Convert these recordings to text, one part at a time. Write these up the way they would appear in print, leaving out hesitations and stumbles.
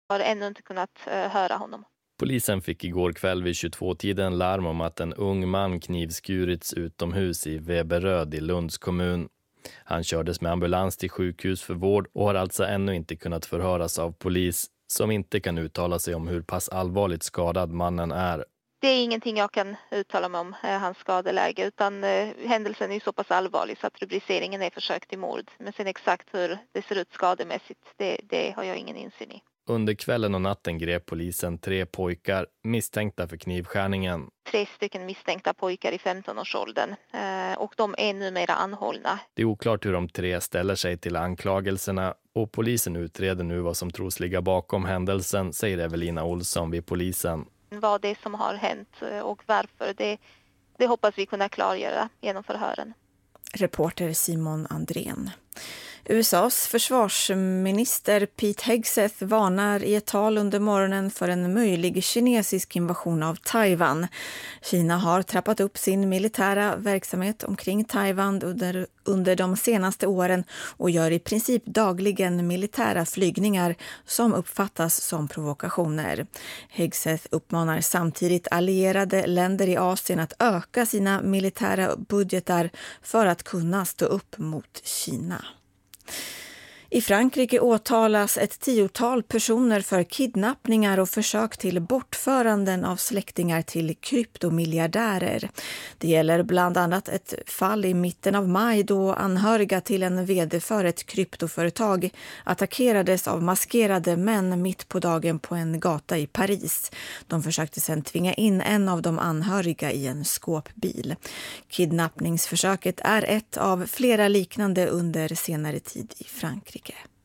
Har ännu inte kunnat höra honom. Polisen fick igår kväll vid 22-tiden larm om att en ung man knivskurits utomhus i Veberöd i Lunds kommun. Han kördes med ambulans till sjukhus för vård och har alltså ännu inte kunnat förhöras av polis som inte kan uttala sig om hur pass allvarligt skadad mannen är. Det är ingenting jag kan uttala mig om hans skadeläge, utan händelsen är så pass allvarlig så att rubriceringen är försök till mord. Men sen exakt hur det ser ut skademässigt, det har jag ingen insyn i. Under kvällen och natten grep polisen 3 pojkar misstänkta för knivskärningen. 3 stycken misstänkta pojkar i 15-årsåldern och de är numera anhållna. Det är oklart hur de 3 ställer sig till anklagelserna och polisen utreder nu vad som tros ligga bakom händelsen, säger Evelina Olsson vid polisen. Vad det är som har hänt och varför, det hoppas vi kunna klargöra genom förhören. Reporter Simon Andrén. USAs försvarsminister Pete Hegseth varnar i ett tal under morgonen för en möjlig kinesisk invasion av Taiwan. Kina har trappat upp sin militära verksamhet omkring Taiwan under de senaste åren och gör i princip dagligen militära flygningar som uppfattas som provokationer. Hegseth uppmanar samtidigt allierade länder i Asien att öka sina militära budgetar för att kunna stå upp mot Kina. I Frankrike åtalas ett 10-tal personer för kidnappningar och försök till bortföranden av släktingar till kryptomiljardärer. Det gäller bland annat ett fall i mitten av maj då anhöriga till en vd för ett kryptoföretag attackerades av maskerade män mitt på dagen på en gata i Paris. De försökte sedan tvinga in en av de anhöriga i en skåpbil. Kidnappningsförsöket är ett av flera liknande under senare tid i Frankrike.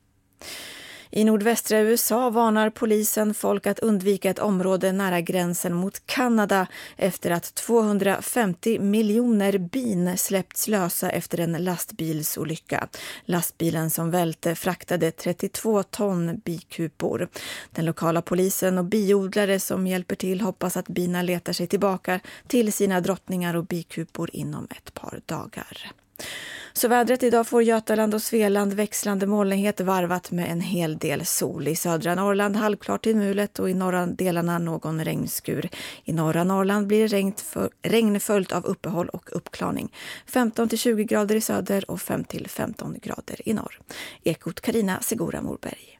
I nordvästra USA varnar polisen folk att undvika ett område nära gränsen mot Kanada efter att 250 miljoner bin släppts lösa efter en lastbilsolycka. Lastbilen som välte fraktade 32 ton bikupor. Den lokala polisen och biodlare som hjälper till hoppas att bina letar sig tillbaka till sina drottningar och bikupor inom ett par dagar. Så vädret idag får Götaland och Svealand växlande molnighet varvat med en hel del sol. I södra Norrland halvklart till mulet och i norra delarna någon regnskur. I norra Norrland blir det regn följt av uppehåll och uppklarning. 15-20 grader i söder och 5-15 grader i norr. Ekot Carina Segura Morberg.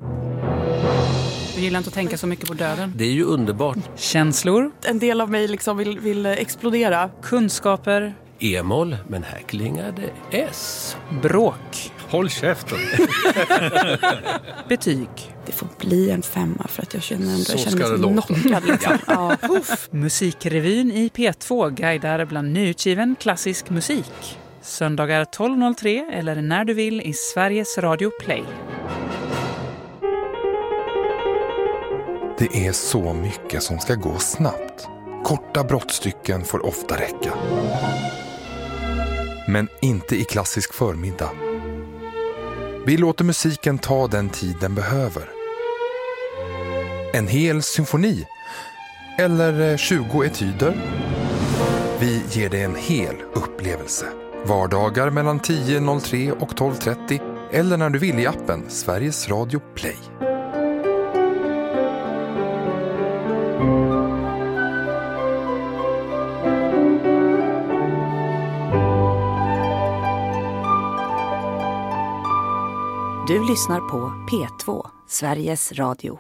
Jag gillar inte att tänka så mycket på döden. Det är ju underbart. Känslor. En del av mig liksom vill explodera. Kunskaper. E-moll, men här klingar det S. Bråk. Håll käften. Betyg. Det får bli en 5 för att jag känner mig så knockad. Liksom. Ja. Musikrevyn i P2 guidar bland nyutgiven klassisk musik. Söndagar 12.03 eller när du vill i Sveriges Radio Play. Det är så mycket som ska gå snabbt. Korta brottstycken får ofta räcka. Men inte i klassisk förmiddag. Vi låter musiken ta den tid den behöver. En hel symfoni. Eller 20 etyder. Vi ger dig en hel upplevelse. Vardagar mellan 10.03 och 12.30. Eller när du vill i appen Sveriges Radio Play. Du lyssnar på P2, Sveriges Radio.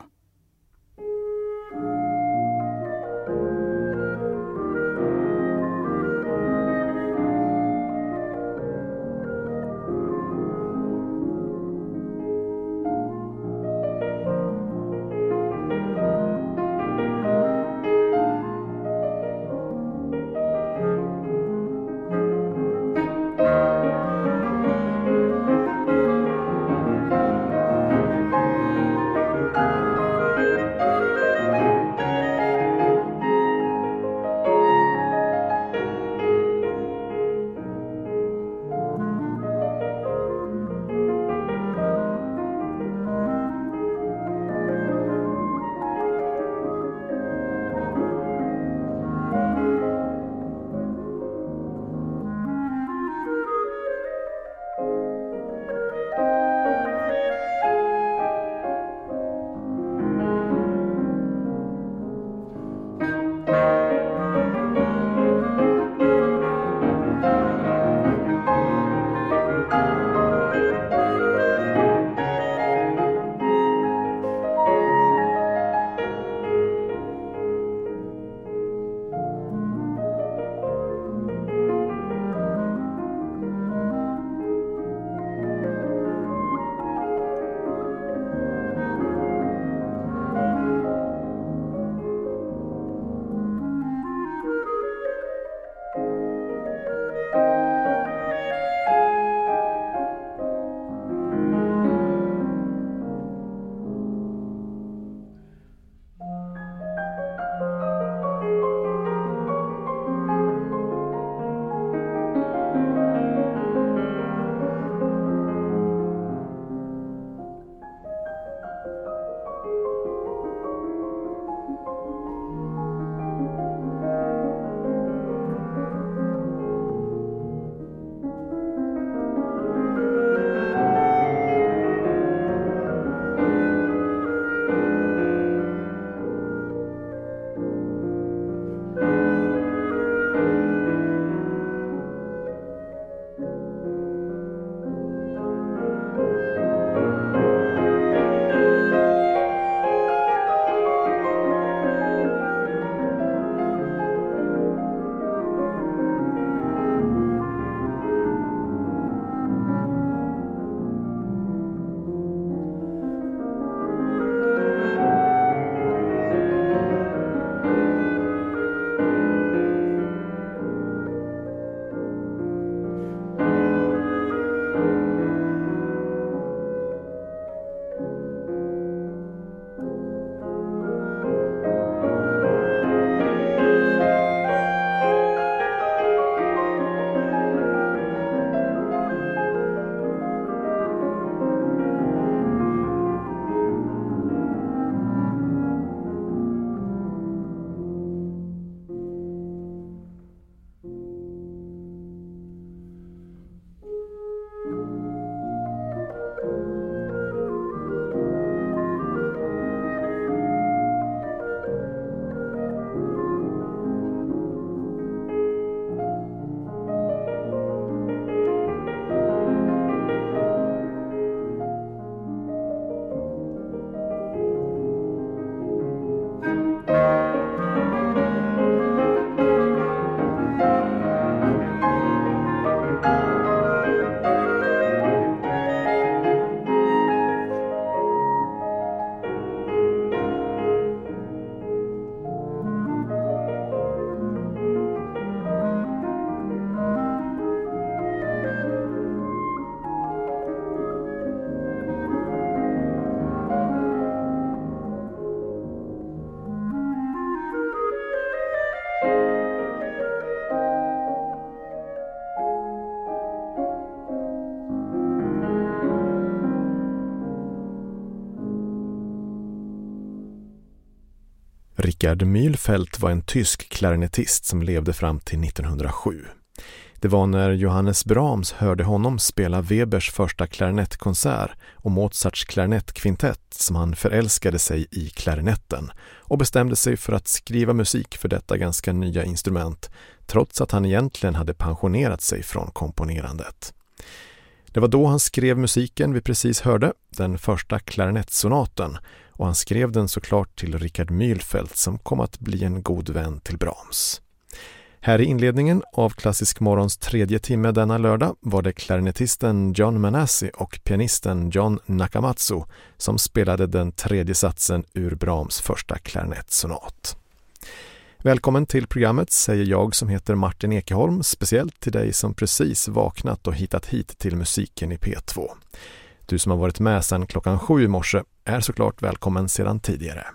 Richard Mühlfeld var en tysk klarinettist som levde fram till 1907. Det var när Johannes Brahms hörde honom spela Webers första klarinettkonsert och Mozarts klarinettkvintett som han förälskade sig i klarinetten och bestämde sig för att skriva musik för detta ganska nya instrument, trots att han egentligen hade pensionerat sig från komponerandet. Det var då han skrev musiken vi precis hörde, den första klarinettsonaten, och han skrev den såklart till Richard Mühlfeld som kom att bli en god vän till Brahms. Här i inledningen av Klassisk morgons 3:e timme denna lördag var det klarinettisten John Manassi och pianisten John Nakamatsu som spelade den 3:e satsen ur Brahms första klarinettsonat. Välkommen till programmet säger jag som heter Martin Ekeholm, speciellt till dig som precis vaknat och hittat hit till musiken i P2. Du som har varit med sedan klockan 7 i morse är såklart välkommen sedan tidigare.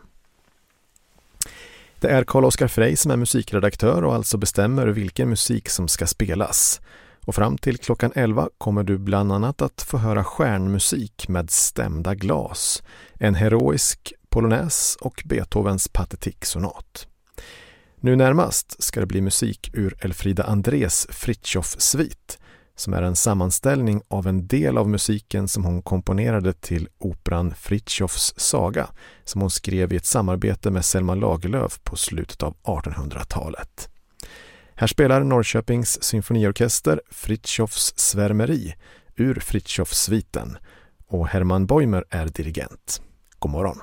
Det är Carl-Oskar Frey som är musikredaktör och alltså bestämmer vilken musik som ska spelas. Och fram till klockan 11 kommer du bland annat att få höra stjärnmusik med stämda glas, en heroisk polonäs och Beethovens patetiksonat. Nu närmast ska det bli musik ur Elfrida Andrés Fritjof-svit som är en sammanställning av en del av musiken som hon komponerade till operan Fritjofs saga, som hon skrev i ett samarbete med Selma Lagerlöf på slutet av 1800-talet. Här spelar Norrköpings symfoniorkester Fritjofs svärmeri ur Fritjof-sviten och Herman Boimer är dirigent. God morgon!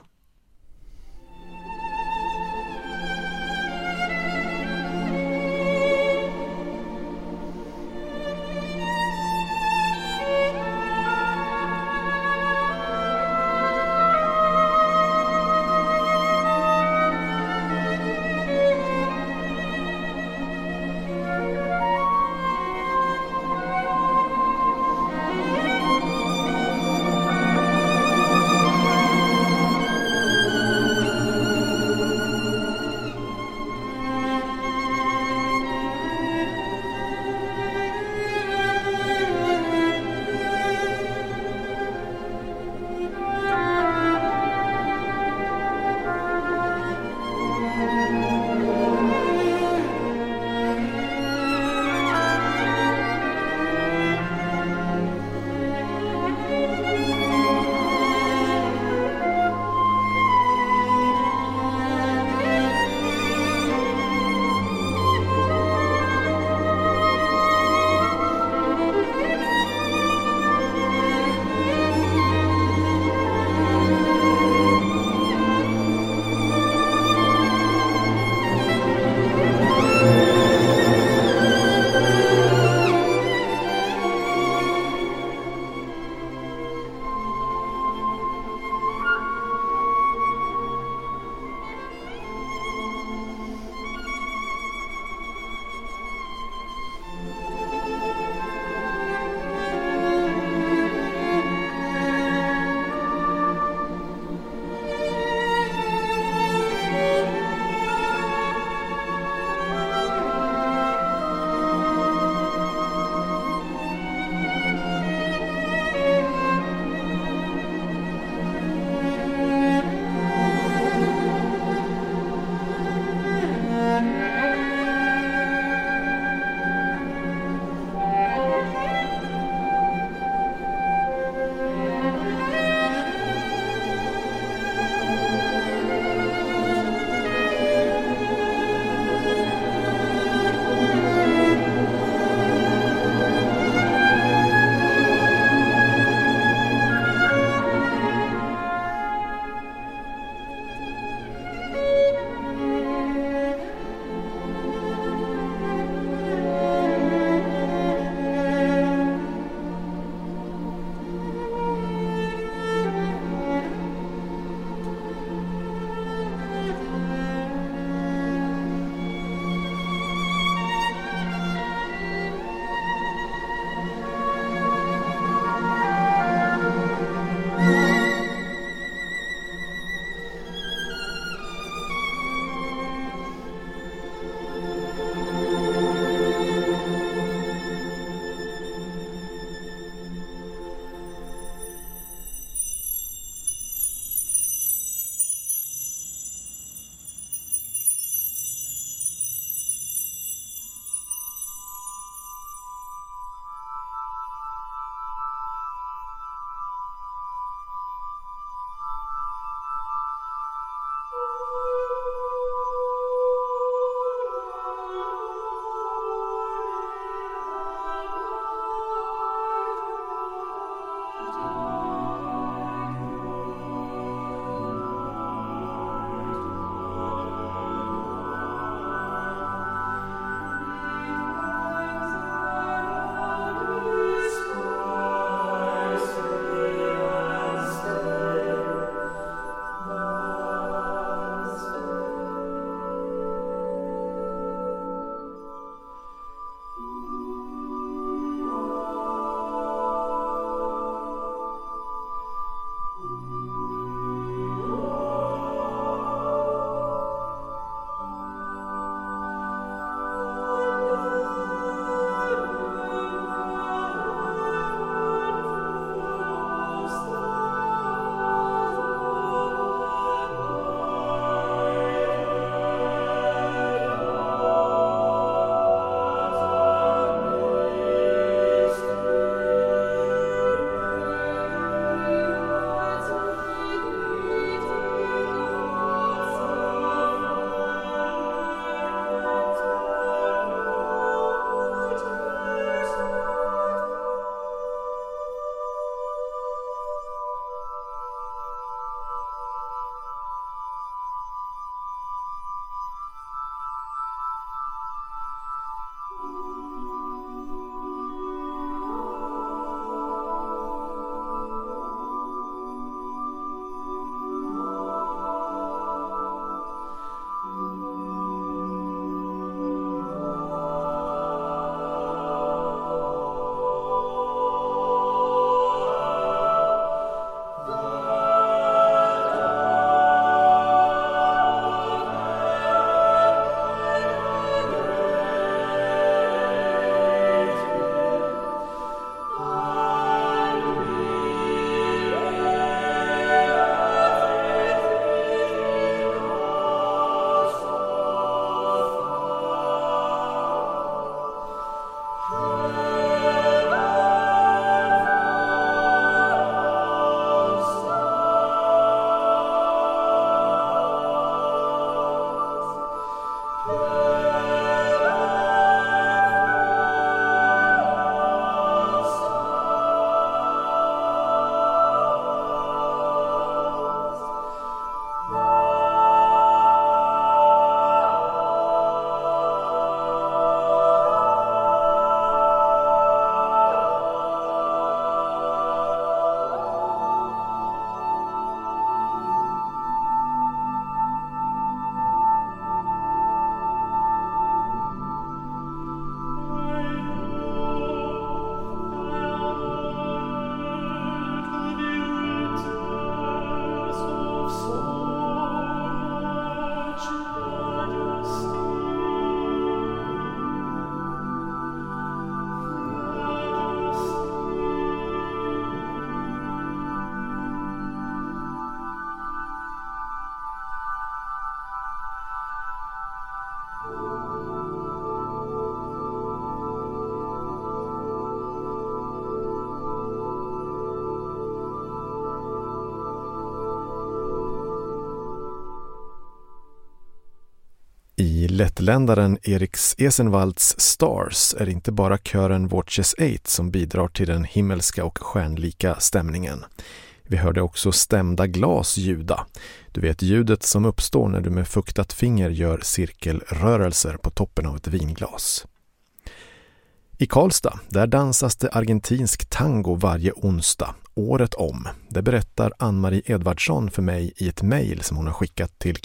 I lättländaren Eriks Esenvalds Stars är det inte bara kören Watches 8 som bidrar till den himmelska och stjärnlika stämningen. Vi hörde också stämda glas ljuda. Du vet ljudet som uppstår när du med fuktat finger gör cirkelrörelser på toppen av ett vinglas. I Karlstad, där dansas det argentinsk tango varje onsdag, året om. Det berättar Ann-Marie Edvardsson för mig i ett mejl som hon har skickat till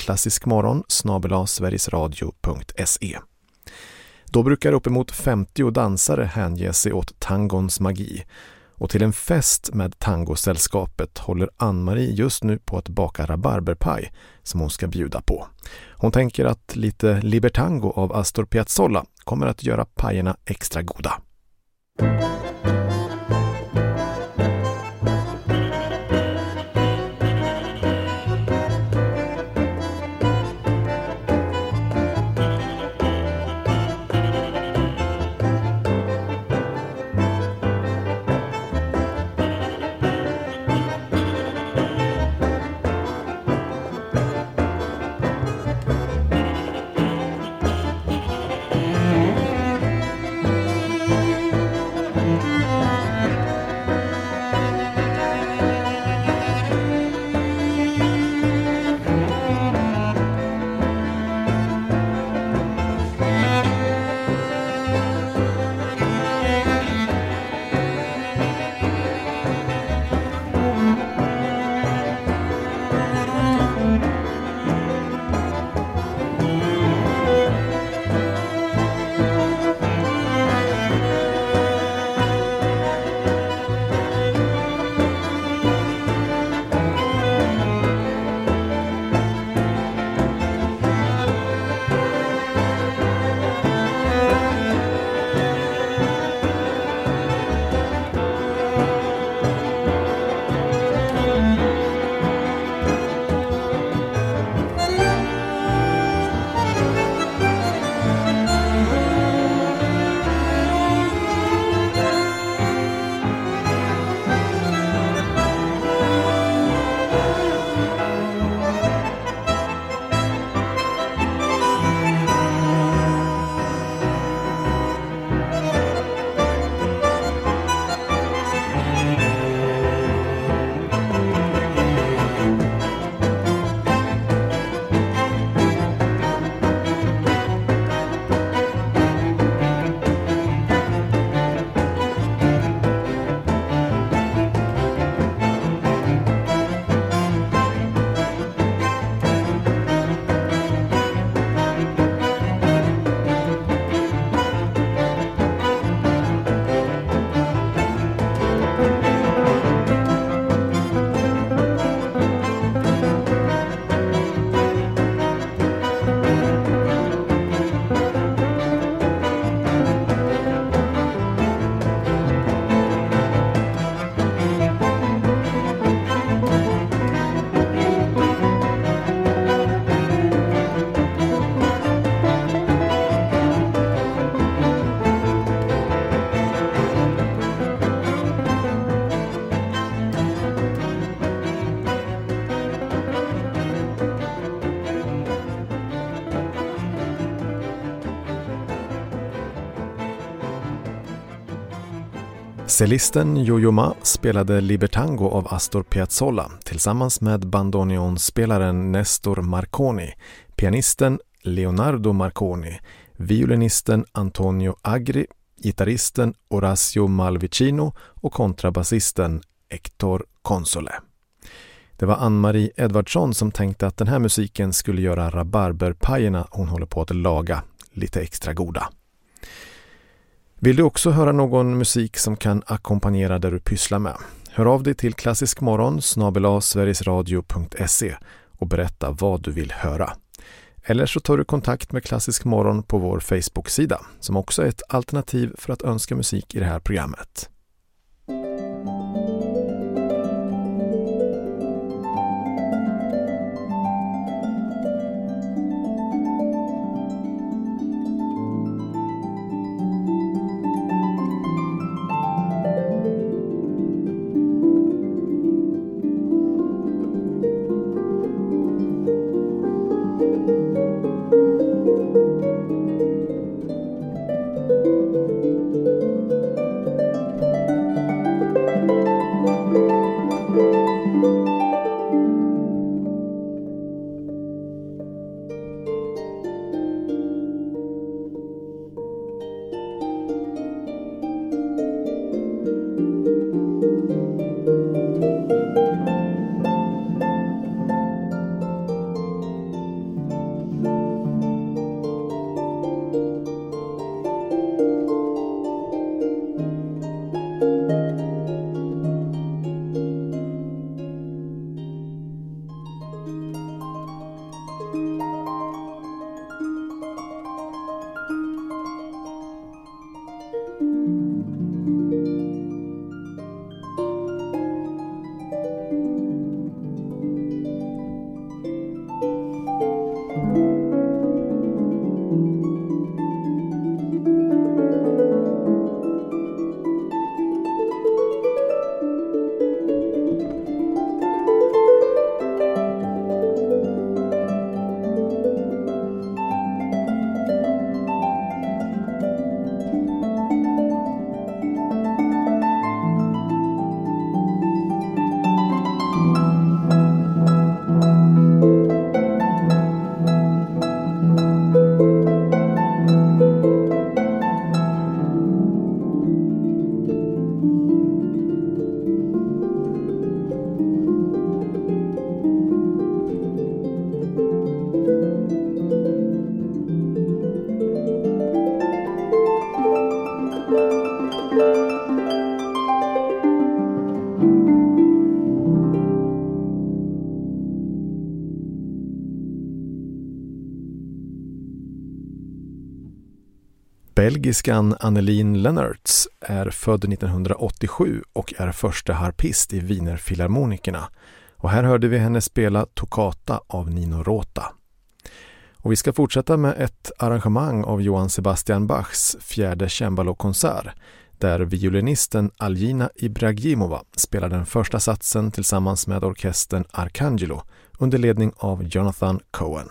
klassiskmorgon@sverigesradio.se. Då brukar uppemot 50 dansare hänge sig åt tangons magi. Och till en fest med tangosällskapet håller Ann-Marie just nu på att baka rabarberpaj som hon ska bjuda på. Hon tänker att lite libertango av Astor Piazzolla kommer att göra pajerna extra goda. Cellisten Yo-Yo Ma spelade Libertango av Astor Piazzolla tillsammans med bandoneonspelaren Nestor Marconi, pianisten Leonardo Marconi, violinisten Antonio Agri, gitarristen Orazio Malvicino och kontrabasisten Hector Console. Det var Ann-Marie Edvardsson som tänkte att den här musiken skulle göra rabarberpajerna hon håller på att laga lite extra goda. Vill du också höra någon musik som kan ackompanjera där du pysslar med? Hör av dig till klassiskmorgon@sverigesradio.se och berätta vad du vill höra. Eller så tar du kontakt med Klassisk morgon på vår Facebook-sida som också är ett alternativ för att önska musik i det här programmet. Belgiskan Anneline Lennertz är född 1987 och är första harpist i Wienerfilharmonikerna. Och här hörde vi henne spela Toccata av Nino Rota. Och vi ska fortsätta med ett arrangemang av Johann Sebastian Bachs fjärde cembalokonsert där violinisten Aljina Ibragimova spelar den första satsen tillsammans med orkestern Arcangelo under ledning av Jonathan Cohen.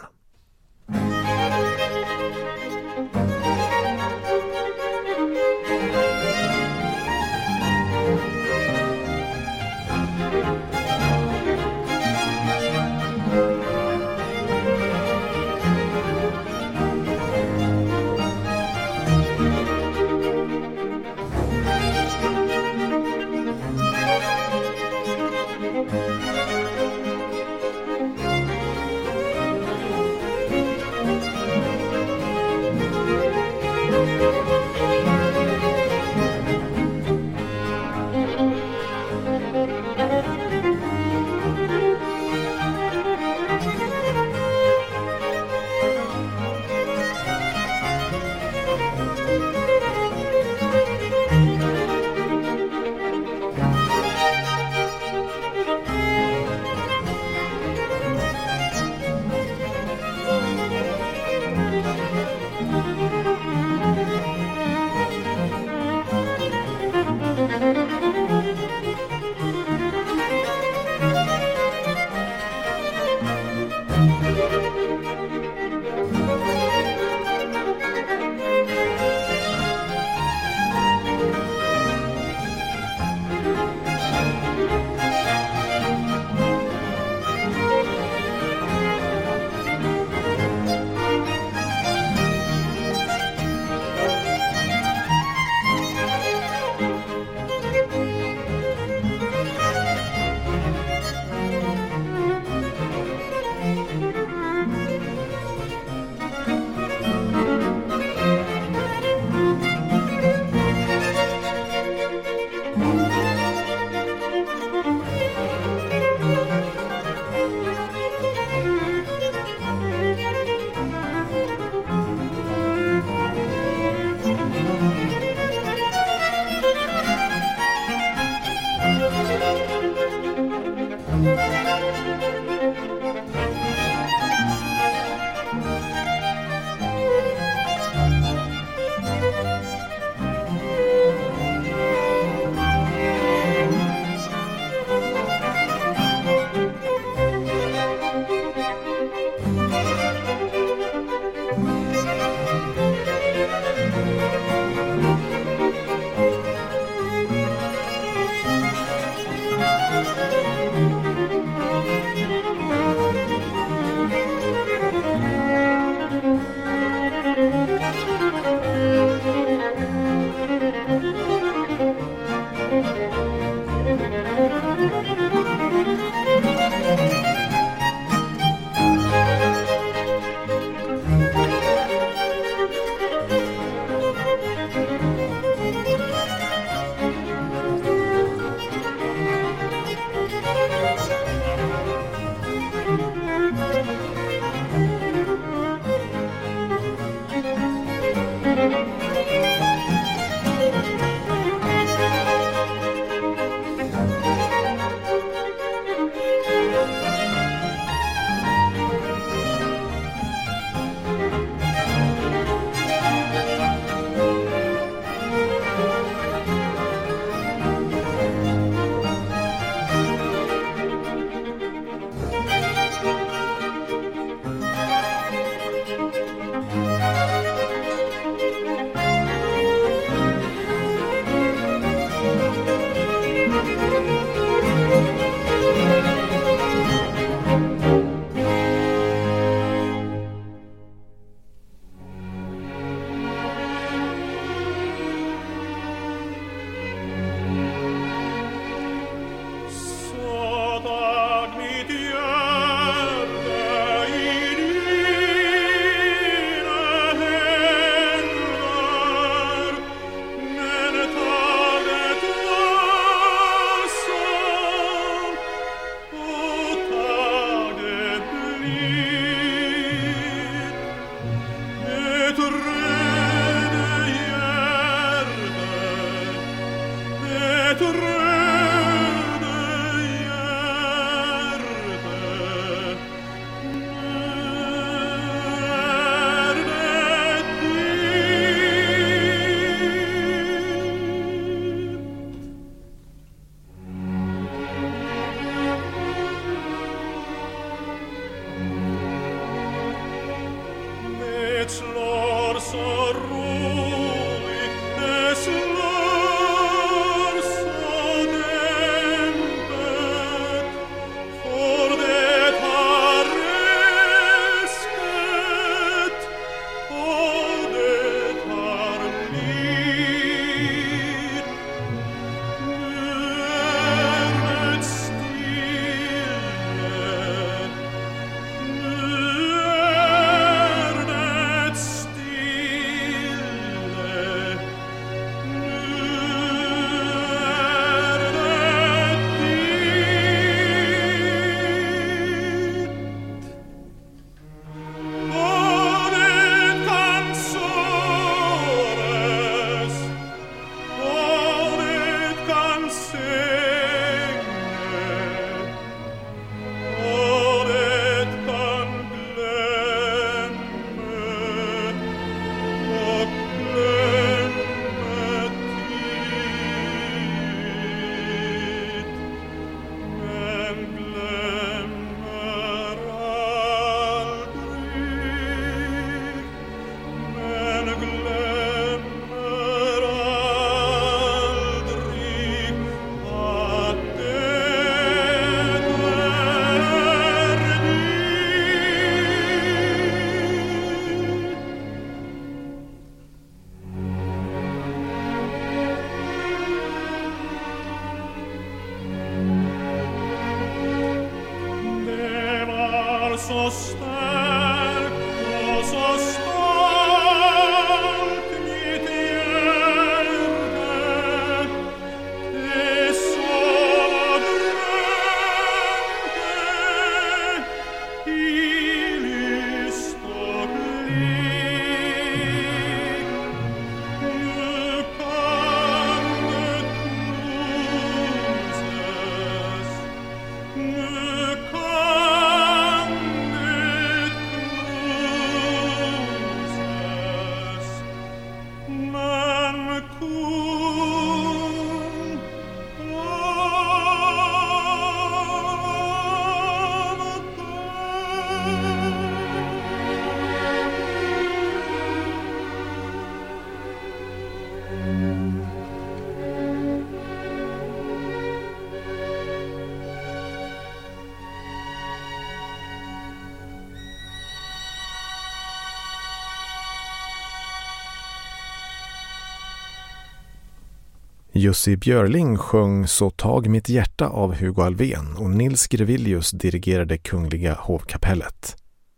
Jussi Björling sjöng Så tag mitt hjärta av Hugo Alfvén och Nils Grevilius dirigerade Kungliga hovkapellet.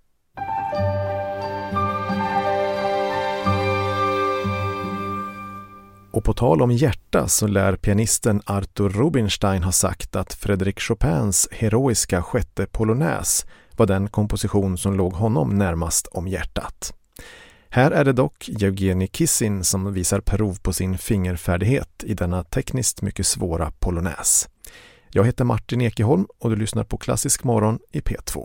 Och på tal om hjärta så lär pianisten Arthur Rubinstein ha sagt att Frédéric Chopins heroiska sjätte polonäs var den komposition som låg honom närmast om hjärtat. Här är det dock Yevgeni Kissin som visar prov på sin fingerfärdighet i denna tekniskt mycket svåra polonäs. Jag heter Martin Ekeholm och du lyssnar på Klassisk morgon i P2.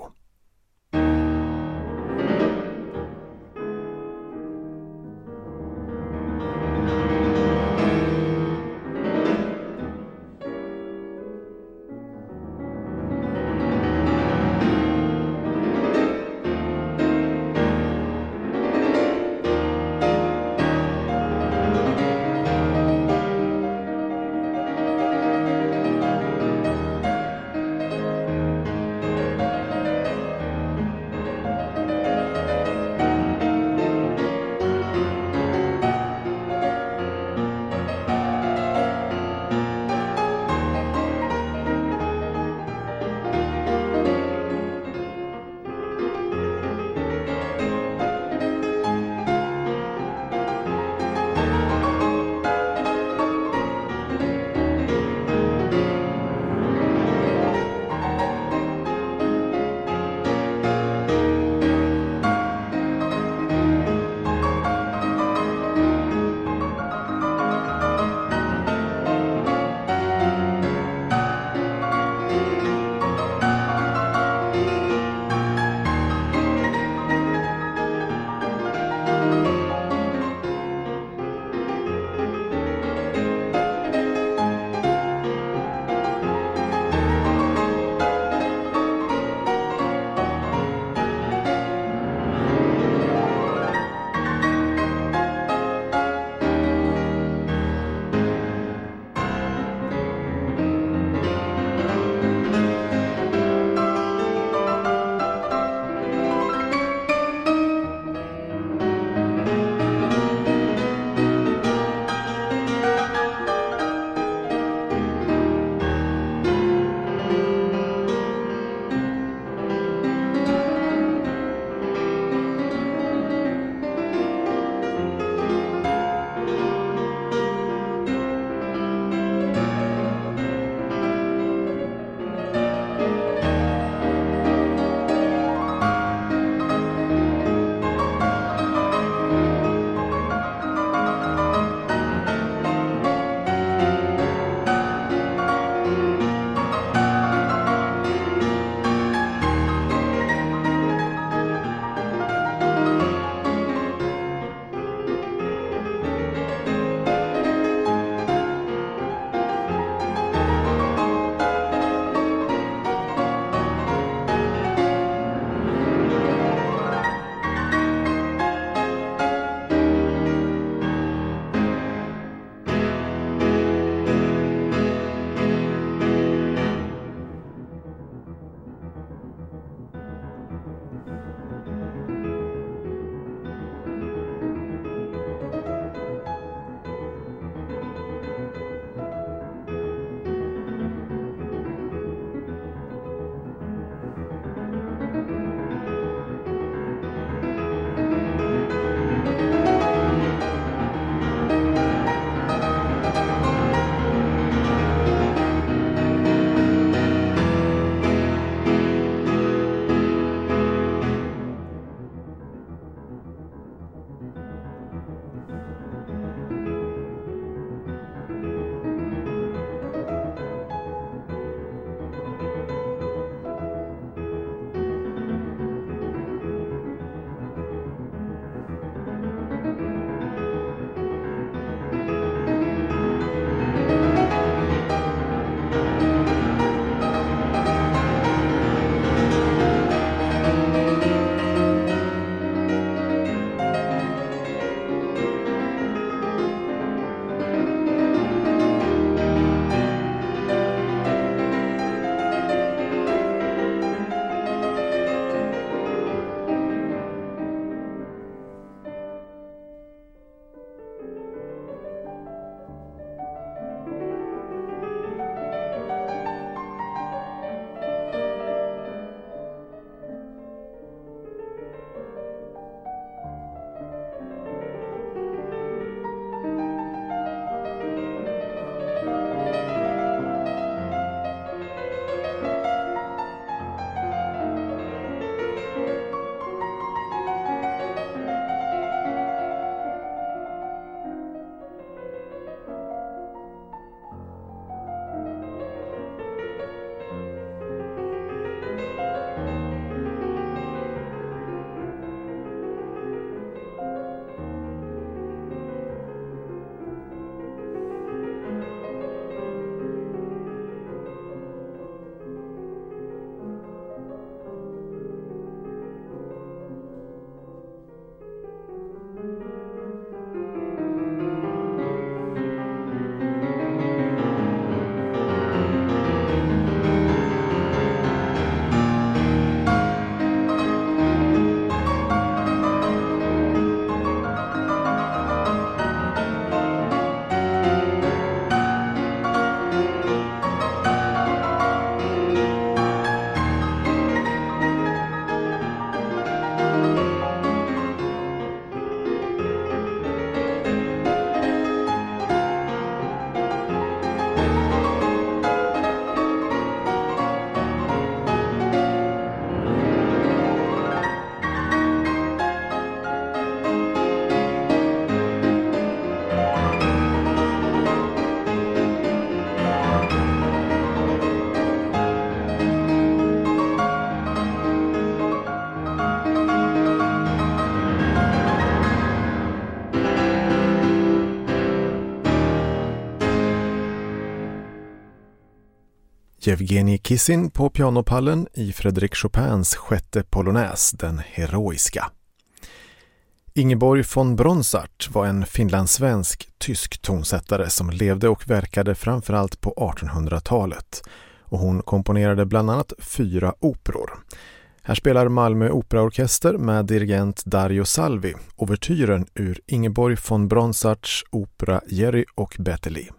Yevgeny Kissin på pianopallen i Frédéric Chopins sjätte polonäs, den heroiska. Ingeborg von Bronsart var en finlandssvensk tysk tonsättare som levde och verkade framförallt på 1800-talet. Och hon komponerade bland annat 4 operor. Här spelar Malmö Operaorkester med dirigent Dario Salvi ouvertyren ur Ingeborg von Bronsarts opera Jerry och Beteli.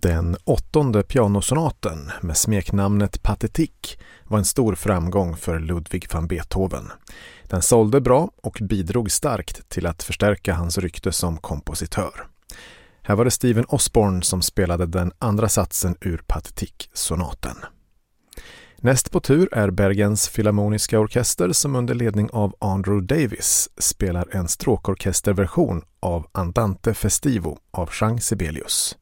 Den 8:e pianosonaten med smeknamnet Pathetique var en stor framgång för Ludwig van Beethoven. Den sålde bra och bidrog starkt till att förstärka hans rykte som kompositör. Här var det Steven Osborne som spelade den andra satsen ur Pathetique-sonaten. Näst på tur är Bergens Filharmoniska orkester som under ledning av Andrew Davis spelar en stråkorkesterversion av Andante Festivo av Jean Sibelius.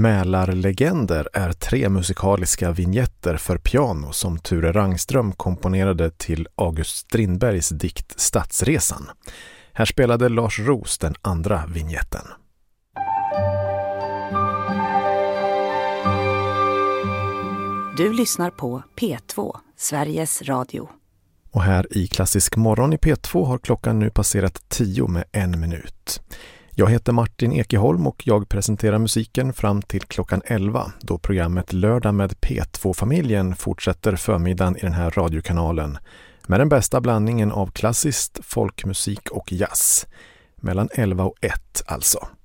Mälarlegender är 3 musikaliska vignetter för piano som Ture Rangström komponerade till August Strindbergs dikt Stadsresan. Här spelade Lars Roos den andra vignetten. Du lyssnar på P2, Sveriges Radio. Och här i Klassisk morgon i P2 har klockan nu passerat 10 med 1 minut. Jag heter Martin Ekeholm och jag presenterar musiken fram till klockan 11 då programmet Lördag med P2-familjen fortsätter förmiddagen i den här radiokanalen med den bästa blandningen av klassiskt, folkmusik och jazz. Mellan 11 och 1 alltså.